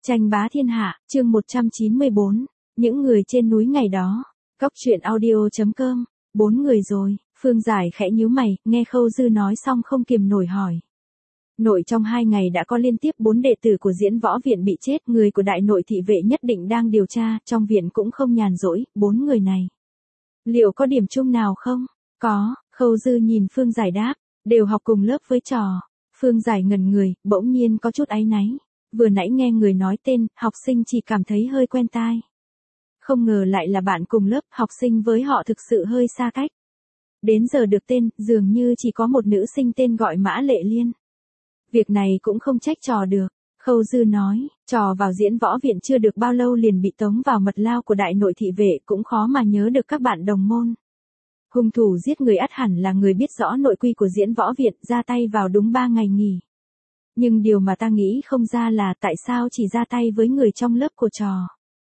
Tranh bá thiên hạ, chương 194, những người trên núi ngày đó. Cóc truyện audio.com, 4 người rồi, Phương Giải khẽ nhíu mày, nghe Khâu Dư nói xong không kiềm nổi hỏi. Nội trong 2 ngày đã có liên tiếp 4 đệ tử của Diễn Võ Viện bị chết, người của đại nội thị vệ nhất định đang điều tra, trong viện cũng không nhàn rỗi, 4 người này. Liệu có điểm chung nào không? Có, Khâu Dư nhìn Phương Giải đáp, đều học cùng lớp với trò. Phương Giải ngẩn người, bỗng nhiên có chút áy náy. Vừa nãy nghe người nói tên, học sinh chỉ cảm thấy hơi quen tai. Không ngờ lại là bạn cùng lớp, học sinh với họ thực sự hơi xa cách. Đến giờ được tên, dường như chỉ có một nữ sinh tên gọi Mã Lệ Liên. Việc này cũng không trách trò được. Khâu Dư nói, trò vào Diễn Võ Viện chưa được bao lâu liền bị tống vào mật lao của đại nội thị vệ, cũng khó mà nhớ được các bạn đồng môn. Hung thủ giết người ắt hẳn là người biết rõ nội quy của Diễn Võ Viện, ra tay vào đúng 3 ngày nghỉ. Nhưng điều mà ta nghĩ không ra là tại sao chỉ ra tay với người trong lớp của trò.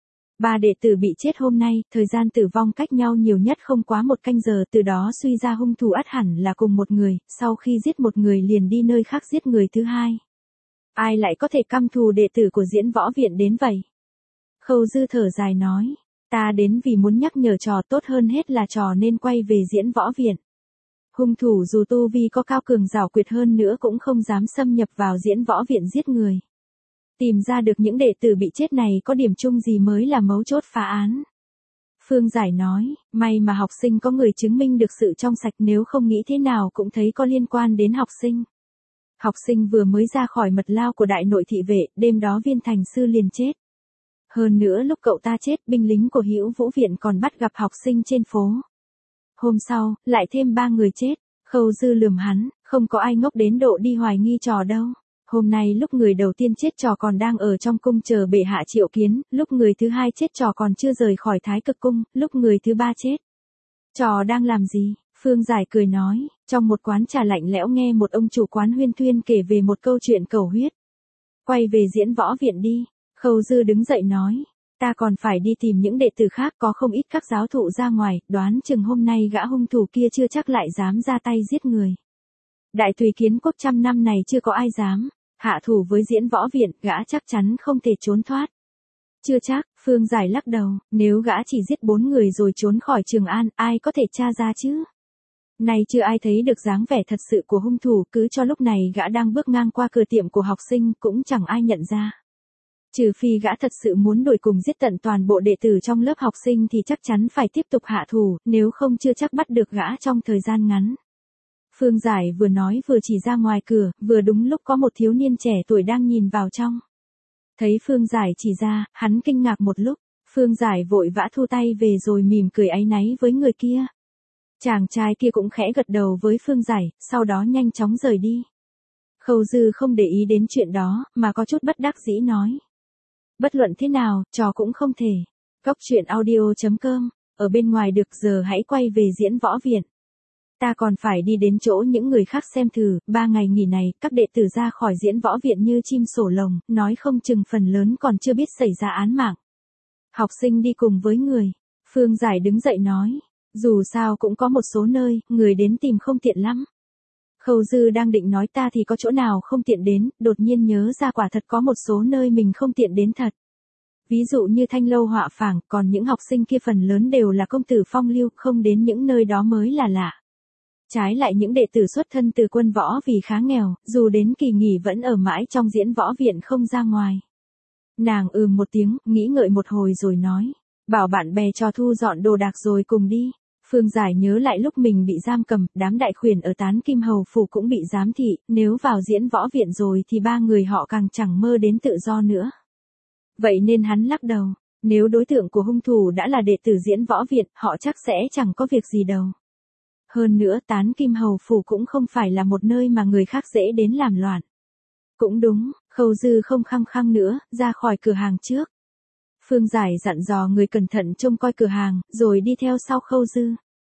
3 đệ tử bị chết hôm nay, thời gian tử vong cách nhau nhiều nhất không quá 1 canh giờ, từ đó suy ra hung thủ ắt hẳn là cùng một người, sau khi giết một người liền đi nơi khác giết người thứ hai. Ai lại có thể căm thù đệ tử của Diễn Võ Viện đến vậy? Khâu Dư thở dài nói, ta đến vì muốn nhắc nhở trò, tốt hơn hết là trò nên quay về Diễn Võ Viện. Hung thủ dù tu vi có cao cường giảo quyệt hơn nữa cũng không dám xâm nhập vào Diễn Võ Viện giết người. Tìm ra được những đệ tử bị chết này có điểm chung gì mới là mấu chốt phá án. Phương Giải nói, may mà học sinh có người chứng minh được sự trong sạch, nếu không nghĩ thế nào cũng thấy có liên quan đến học sinh. Học sinh vừa mới ra khỏi mật lao của đại nội thị vệ, đêm đó Viên Thành Sư liền chết. Hơn nữa lúc cậu ta chết, binh lính của Hữu Vũ Viện còn bắt gặp học sinh trên phố. Hôm sau, lại thêm 3 người chết. Khâu Dư lườm hắn, không có ai ngốc đến độ đi hoài nghi trò đâu. Hôm nay lúc người đầu tiên chết trò còn đang ở trong cung chờ bệ hạ triệu kiến, lúc người thứ hai chết trò còn chưa rời khỏi Thái Cực Cung, lúc người thứ ba chết. Trò đang làm gì? Phương Giải cười nói, trong một quán trà lạnh lẽo nghe một ông chủ quán huyên thuyên kể về một câu chuyện cầu huyết. Quay về Diễn Võ Viện đi. Khâu Dư đứng dậy nói, ta còn phải đi tìm những đệ tử khác, có không ít các giáo thụ ra ngoài, đoán chừng hôm nay gã hung thủ kia chưa chắc lại dám ra tay giết người. Đại tùy kiến quốc 100 năm này chưa có ai dám hạ thủ với Diễn Võ Viện, gã chắc chắn không thể trốn thoát. Chưa chắc, Phương Giải lắc đầu, nếu gã chỉ giết 4 người rồi trốn khỏi Trường An, ai có thể tra ra chứ? Này chưa ai thấy được dáng vẻ thật sự của hung thủ, cứ cho lúc này gã đang bước ngang qua cửa tiệm của học sinh cũng chẳng ai nhận ra. Trừ phi gã thật sự muốn đuổi cùng giết tận toàn bộ đệ tử trong lớp học sinh thì chắc chắn phải tiếp tục hạ thủ, nếu không chưa chắc bắt được gã trong thời gian ngắn. Phương Giải vừa nói vừa chỉ ra ngoài cửa, vừa đúng lúc có một thiếu niên trẻ tuổi đang nhìn vào trong. Thấy Phương Giải chỉ ra, hắn kinh ngạc một lúc, Phương Giải vội vã thu tay về rồi mỉm cười áy náy với người kia. Chàng trai kia cũng khẽ gật đầu với Phương Giải, sau đó nhanh chóng rời đi. Khâu Dư không để ý đến chuyện đó, mà có chút bất đắc dĩ nói. Bất luận thế nào, trò cũng không thể. Cóc truyện audio.com, ở bên ngoài được giờ hãy quay về Diễn Võ Viện. Ta còn phải đi đến chỗ những người khác xem thử, 3 ngày nghỉ này, các đệ tử ra khỏi Diễn Võ Viện như chim sổ lồng, nói không chừng phần lớn còn chưa biết xảy ra án mạng. Học sinh đi cùng với người. Phương Giải đứng dậy nói, dù sao cũng có một số nơi, người đến tìm không tiện lắm. Khâu Dư đang định nói ta thì có chỗ nào không tiện đến, đột nhiên nhớ ra quả thật có một số nơi mình không tiện đến thật. Ví dụ như Thanh Lâu Họa Phảng, còn những học sinh kia phần lớn đều là công tử phong lưu, không đến những nơi đó mới là lạ. Trái lại những đệ tử xuất thân từ quân võ vì khá nghèo, dù đến kỳ nghỉ vẫn ở mãi trong Diễn Võ Viện không ra ngoài. Nàng một tiếng, nghĩ ngợi một hồi rồi nói, bảo bạn bè cho thu dọn đồ đạc rồi cùng đi. Phương Giải nhớ lại lúc mình bị giam cầm, đám đại khuyển ở Tán Kim Hầu Phủ cũng bị giám thị, nếu vào Diễn Võ Viện rồi thì 3 người họ càng chẳng mơ đến tự do nữa. Vậy nên hắn lắc đầu, nếu đối tượng của hung thủ đã là đệ tử Diễn Võ Viện, họ chắc sẽ chẳng có việc gì đâu. Hơn nữa Tán Kim Hầu Phủ cũng không phải là một nơi mà người khác dễ đến làm loạn. Cũng đúng, Khâu Dư không khăng khăng nữa, ra khỏi cửa hàng trước. Phương Giải dặn dò người cẩn thận trông coi cửa hàng, rồi đi theo sau Khâu Dư.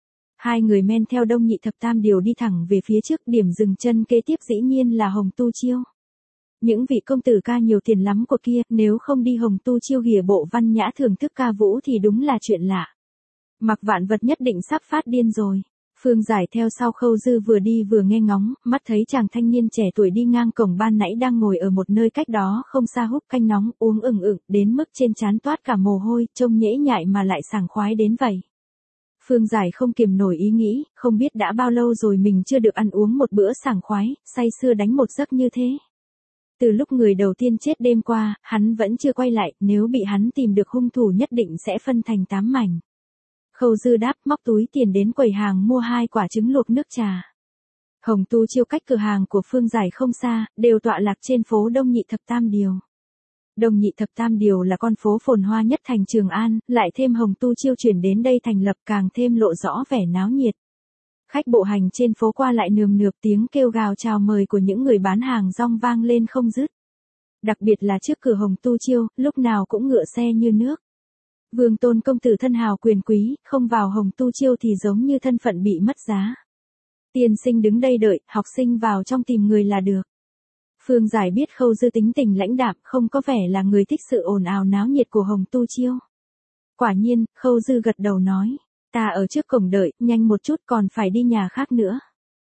2 người men theo Đông Nhị Thập Tam Điều đi thẳng về phía trước, điểm dừng chân kế tiếp dĩ nhiên là Hồng Tu Chiêu. Những vị công tử ca nhiều tiền lắm của kia, nếu không đi Hồng Tu Chiêu ghìa bộ văn nhã thưởng thức ca vũ thì đúng là chuyện lạ. Mặc Vạn Vật nhất định sắp phát điên rồi. Phương Giải theo sau Khâu Dư vừa đi vừa nghe ngóng, mắt thấy chàng thanh niên trẻ tuổi đi ngang cổng ban nãy đang ngồi ở một nơi cách đó không xa húp canh nóng uống ửng ửng, đến mức trên trán toát cả mồ hôi, trông nhễ nhại mà lại sảng khoái đến vậy. Phương Giải không kiềm nổi ý nghĩ, không biết đã bao lâu rồi mình chưa được ăn uống một bữa sảng khoái, say sưa đánh một giấc như thế. Từ lúc người đầu tiên chết đêm qua, hắn vẫn chưa quay lại, nếu bị hắn tìm được hung thủ nhất định sẽ phân thành 8 mảnh. Khâu Dư đáp, móc túi tiền đến quầy hàng mua 2 quả trứng luộc nước trà. Hồng Tu Chiêu cách cửa hàng của Phương Giải không xa, đều tọa lạc trên phố Đông Nhị Thập Tam Điều. Đông Nhị Thập Tam Điều là con phố phồn hoa nhất thành Trường An, lại thêm Hồng Tu Chiêu chuyển đến đây thành lập càng thêm lộ rõ vẻ náo nhiệt. Khách bộ hành trên phố qua lại nườm nượp, tiếng kêu gào chào mời của những người bán hàng rong vang lên không dứt. Đặc biệt là trước cửa Hồng Tu Chiêu, lúc nào cũng ngựa xe như nước. Vương tôn công tử thân hào quyền quý, không vào Hồng Tu Chiêu thì giống như thân phận bị mất giá. Tiên sinh đứng đây đợi, học sinh vào trong tìm người là được. Phương Giải biết Khâu Dư tính tình lãnh đạm, không có vẻ là người thích sự ồn ào náo nhiệt của Hồng Tu Chiêu. Quả nhiên, Khâu Dư gật đầu nói, ta ở trước cổng đợi, nhanh một chút còn phải đi nhà khác nữa.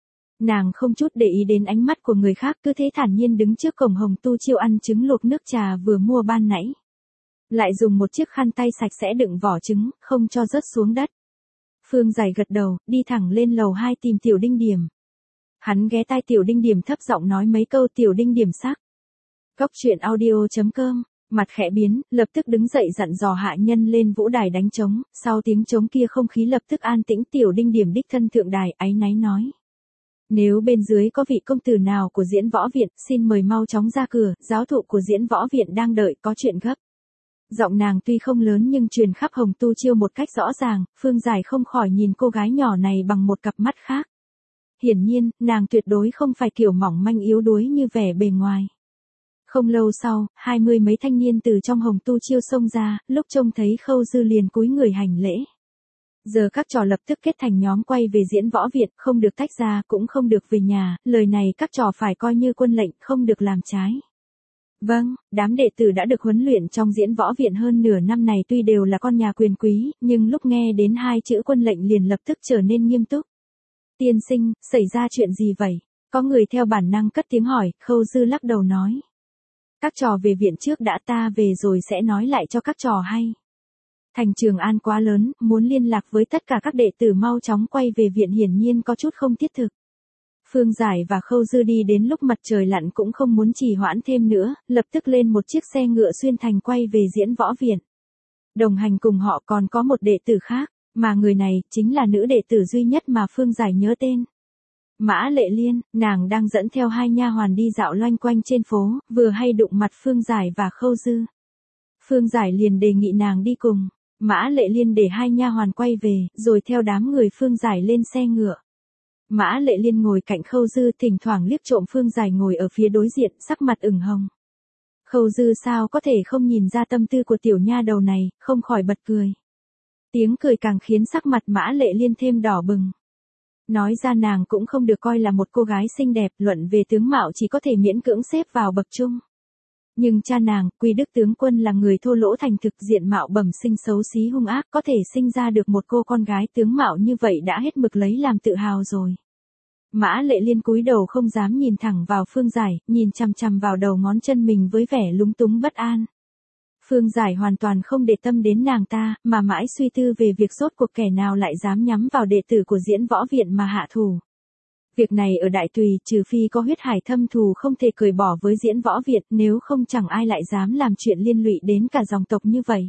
Nàng không chút để ý đến ánh mắt của người khác, cứ thế thản nhiên đứng trước cổng Hồng Tu Chiêu ăn trứng luộc nước trà vừa mua ban nãy. Lại dùng một chiếc khăn tay sạch sẽ đựng vỏ trứng, không cho rớt xuống đất. Phương Giải gật đầu, đi thẳng lên lầu 2 tìm Tiểu Đinh Điểm. Hắn ghé tai Tiểu Đinh Điểm thấp giọng nói mấy câu. Tiểu Đinh Điểm sắc. Cóc truyện audio.com, mặt khẽ biến, lập tức đứng dậy dặn dò hạ nhân lên vũ đài đánh trống, sau tiếng trống kia không khí lập tức an tĩnh. Tiểu Đinh Điểm đích thân thượng đài, áy náy nói. Nếu bên dưới có vị công tử nào của Diễn Võ Viện, xin mời mau chóng ra cửa, giáo thụ của Diễn Võ Viện đang đợi, có chuyện gấp. Giọng nàng tuy không lớn nhưng truyền khắp Hồng Tu Chiêu một cách rõ ràng, Phương Giải không khỏi nhìn cô gái nhỏ này bằng một cặp mắt khác. Hiển nhiên, nàng tuyệt đối không phải kiểu mỏng manh yếu đuối như vẻ bề ngoài. Không lâu sau, 20 mấy thanh niên từ trong Hồng Tu Chiêu xông ra, lúc trông thấy Khâu Dư liền cúi người hành lễ. Giờ các trò lập tức kết thành nhóm quay về Diễn Võ Viện, không được tách ra, cũng không được về nhà, lời này các trò phải coi như quân lệnh, không được làm trái. Vâng, đám đệ tử đã được huấn luyện trong Diễn Võ Viện hơn nửa năm này tuy đều là con nhà quyền quý, nhưng lúc nghe đến 2 chữ quân lệnh liền lập tức trở nên nghiêm túc. Tiên sinh, xảy ra chuyện gì vậy? Có người theo bản năng cất tiếng hỏi, Khâu Dư lắc đầu nói. Các trò về viện trước đã, ta về rồi sẽ nói lại cho các trò hay. Thành Trường An quá lớn, muốn liên lạc với tất cả các đệ tử mau chóng quay về viện hiển nhiên có chút không thiết thực. Phương Giải và Khâu Dư đi đến lúc mặt trời lặn cũng không muốn trì hoãn thêm nữa, lập tức lên một chiếc xe ngựa xuyên thành quay về Diễn Võ Viện. Đồng hành cùng họ còn có một đệ tử khác, mà người này chính là nữ đệ tử duy nhất mà Phương Giải nhớ tên. Mã Lệ Liên, nàng đang dẫn theo 2 nha hoàn đi dạo loanh quanh trên phố, vừa hay đụng mặt Phương Giải và Khâu Dư. Phương Giải liền đề nghị nàng đi cùng. Mã Lệ Liên để 2 nha hoàn quay về, rồi theo đám người Phương Giải lên xe ngựa. Mã Lệ Liên ngồi cạnh Khâu Dư, thỉnh thoảng liếc trộm Phương Giải ngồi ở phía đối diện, sắc mặt ửng hồng. Khâu Dư sao có thể không nhìn ra tâm tư của tiểu nha đầu này, không khỏi bật cười. Tiếng cười càng khiến sắc mặt Mã Lệ Liên thêm đỏ bừng. Nói ra nàng cũng không được coi là một cô gái xinh đẹp, luận về tướng mạo chỉ có thể miễn cưỡng xếp vào bậc trung. Nhưng cha nàng, Quy Đức tướng quân là người thô lỗ thành thực, diện mạo bẩm sinh xấu xí hung ác, có thể sinh ra được một cô con gái tướng mạo như vậy đã hết mực lấy làm tự hào rồi. Mã Lệ Liên cúi đầu không dám nhìn thẳng vào Phương Giải, nhìn chằm chằm vào đầu ngón chân mình với vẻ lúng túng bất an. Phương Giải hoàn toàn không để tâm đến nàng ta, mà mãi suy tư về việc rốt cuộc kẻ nào lại dám nhắm vào đệ tử của Diễn Võ Viện mà hạ thủ. Việc này ở Đại Tùy, trừ phi có huyết hải thâm thù không thể cởi bỏ với Diễn Võ Viện, nếu không chẳng ai lại dám làm chuyện liên lụy đến cả dòng tộc như vậy.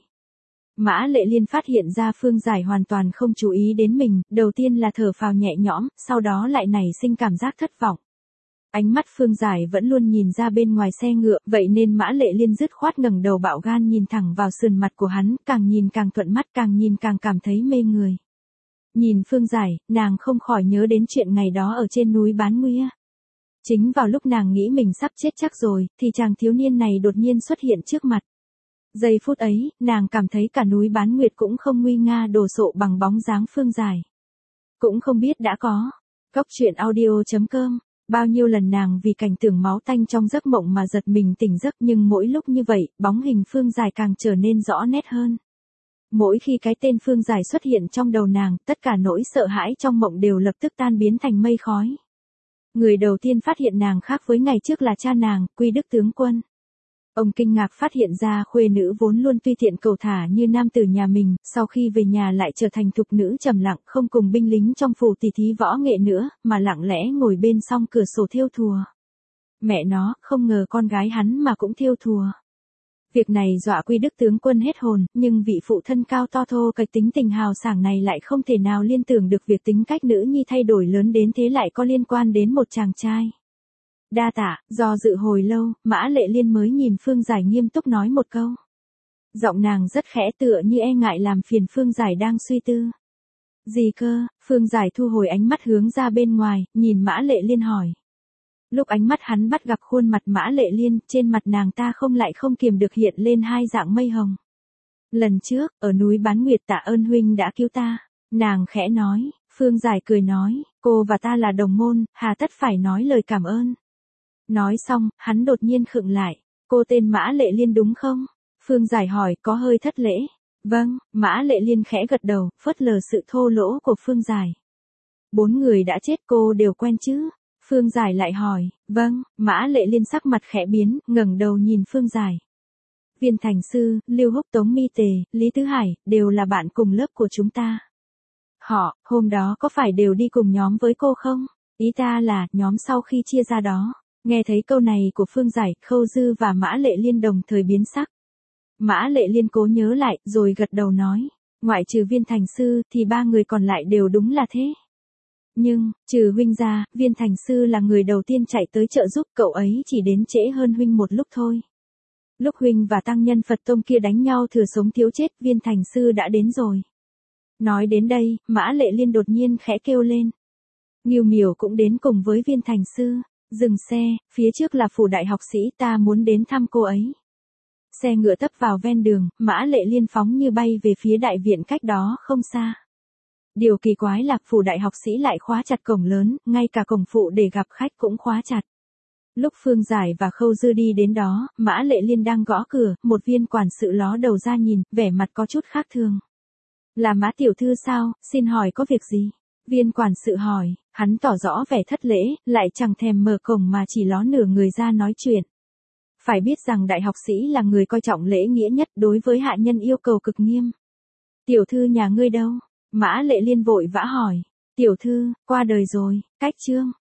Mã Lệ Liên phát hiện ra Phương Giải hoàn toàn không chú ý đến mình, đầu tiên là thở phào nhẹ nhõm, sau đó lại nảy sinh cảm giác thất vọng. Ánh mắt Phương Giải vẫn luôn nhìn ra bên ngoài xe ngựa, vậy nên Mã Lệ Liên dứt khoát ngẩng đầu bạo gan nhìn thẳng vào sườn mặt của hắn, càng nhìn càng thuận mắt, càng nhìn càng cảm thấy mê người. Nhìn Phương Giải, nàng không khỏi nhớ đến chuyện ngày đó ở trên núi Bán Nguya. Chính vào lúc nàng nghĩ mình sắp chết chắc rồi, thì chàng thiếu niên này đột nhiên xuất hiện trước mặt. Giây phút ấy, nàng cảm thấy cả núi Bán Nguyệt cũng không nguy nga đồ sộ bằng bóng dáng Phương Giải. Cũng không biết đã có. Cóc truyện audio.com, bao nhiêu lần nàng vì cảnh tượng máu tanh trong giấc mộng mà giật mình tỉnh giấc, nhưng mỗi lúc như vậy, bóng hình Phương Giải càng trở nên rõ nét hơn. Mỗi khi cái tên Phương Giải xuất hiện trong đầu nàng, tất cả nỗi sợ hãi trong mộng đều lập tức tan biến thành mây khói. Người đầu tiên phát hiện nàng khác với ngày trước là cha nàng, Quy Đức tướng quân. Ông kinh ngạc phát hiện ra khuê nữ vốn luôn tùy tiện cầu thả như nam tử nhà mình, sau khi về nhà lại trở thành thục nữ trầm lặng, không cùng binh lính trong phủ tỉ thí võ nghệ nữa, mà lặng lẽ ngồi bên song cửa sổ thêu thùa. Mẹ nó, không ngờ con gái hắn mà cũng thêu thùa. Việc này dọa Quy Đức tướng quân hết hồn, nhưng vị phụ thân cao to thô cái tính tình hào sảng này lại không thể nào liên tưởng được việc tính cách nữ nhi thay đổi lớn đến thế lại có liên quan đến một chàng trai. Đa tạ, do dự hồi lâu, Mã Lệ Liên mới nhìn Phương Giải nghiêm túc nói một câu. Giọng nàng rất khẽ tựa như e ngại làm phiền Phương Giải đang suy tư. Gì cơ? Phương Giải thu hồi ánh mắt hướng ra bên ngoài, nhìn Mã Lệ Liên hỏi. Lúc ánh mắt hắn bắt gặp khuôn mặt Mã Lệ Liên, trên mặt nàng ta không kiềm được hiện lên hai dạng mây hồng. Lần trước, ở núi Bán Nguyệt tạ ơn huynh đã cứu ta. Nàng khẽ nói, Phương Giải cười nói, cô và ta là đồng môn, hà tất phải nói lời cảm ơn. Nói xong, hắn đột nhiên khựng lại. Cô tên Mã Lệ Liên đúng không? Phương Giải hỏi có hơi thất lễ. Vâng, Mã Lệ Liên khẽ gật đầu, phớt lờ sự thô lỗ của Phương Giải. 4 người đã chết cô đều quen chứ? Phương Giải lại hỏi, vâng, Mã Lệ Liên sắc mặt khẽ biến, ngẩng đầu nhìn Phương Giải. Viên Thành Sư, Lưu Húc Tống Mi Tề, Lý Tứ Hải, đều là bạn cùng lớp của chúng ta. Họ, hôm đó có phải đều đi cùng nhóm với cô không? Ý ta là, nhóm sau khi chia ra đó. Nghe thấy câu này của Phương Giải, Khâu Dư và Mã Lệ Liên đồng thời biến sắc. Mã Lệ Liên cố nhớ lại, rồi gật đầu nói, ngoại trừ Viên Thành Sư, thì 3 người còn lại đều đúng là thế. Nhưng, trừ huynh ra, Viên Thành Sư là người đầu tiên chạy tới trợ giúp, cậu ấy chỉ đến trễ hơn huynh một lúc thôi. Lúc huynh và tăng nhân Phật Tông kia đánh nhau thừa sống thiếu chết, Viên Thành Sư đã đến rồi. Nói đến đây, Mã Lệ Liên đột nhiên khẽ kêu lên. Ngưu Miểu cũng đến cùng với Viên Thành Sư. Dừng xe, phía trước là phủ đại học sĩ, ta muốn đến thăm cô ấy. Xe ngựa tấp vào ven đường, Mã Lệ Liên phóng như bay về phía đại viện cách đó không xa. Điều kỳ quái là phủ đại học sĩ lại khóa chặt cổng lớn, ngay cả cổng phụ để gặp khách cũng khóa chặt. Lúc Phương Giải và Khâu Dư đi đến đó, Mã Lệ Liên đang gõ cửa, một viên quản sự ló đầu ra nhìn, vẻ mặt có chút khác thường. Là Mã tiểu thư sao, xin hỏi có việc gì? Viên quản sự hỏi, hắn tỏ rõ vẻ thất lễ, lại chẳng thèm mở cổng mà chỉ ló nửa người ra nói chuyện. Phải biết rằng đại học sĩ là người coi trọng lễ nghĩa nhất, đối với hạ nhân yêu cầu cực nghiêm. Tiểu thư nhà ngươi đâu? Mã Lệ Liên vội vã hỏi. Tiểu thư, qua đời rồi, cách chương.